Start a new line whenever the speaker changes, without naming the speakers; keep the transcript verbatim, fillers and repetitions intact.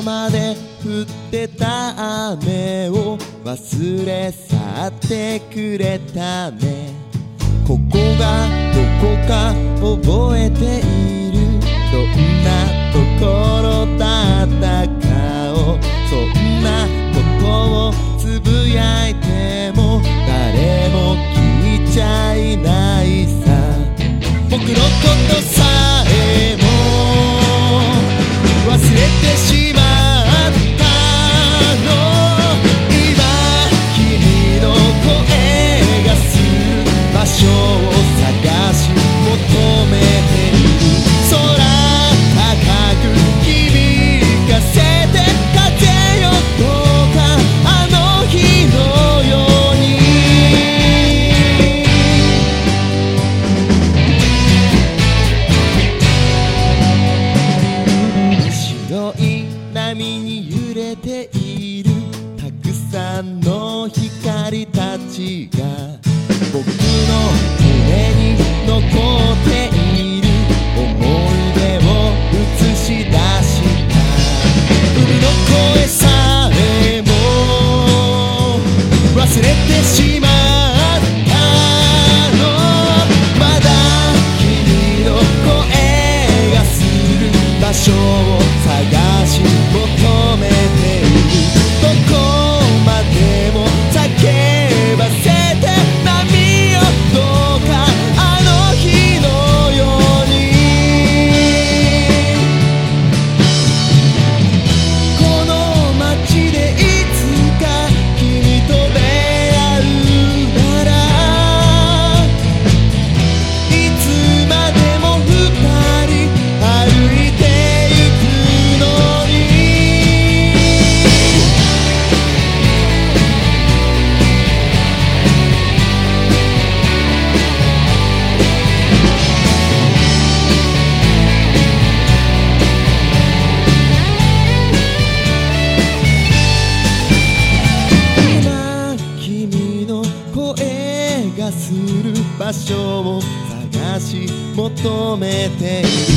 まで降ってた雨を忘れ去ってくれたね。ここがどこか覚えている。どんなところだったかを、そんなことをつぶやいても誰も聞いちゃいないさ。僕のことさえも忘れてしまったの。今君の声がする場所を探し求めている。空高く響かせて風よどうかあの日のように。白い波に揺れているたくさんの光たちが僕の胸に残っている思い出を映し出した。海の声さえも忘れてしまったの。まだ君の声がする場所を探し求めている。どこまでも叫ばせて波よどうかあの日のように。この街でいつか君と出会うなら、いつまでも二人歩いてゆくのに。今君の声がする場所を探し求めている。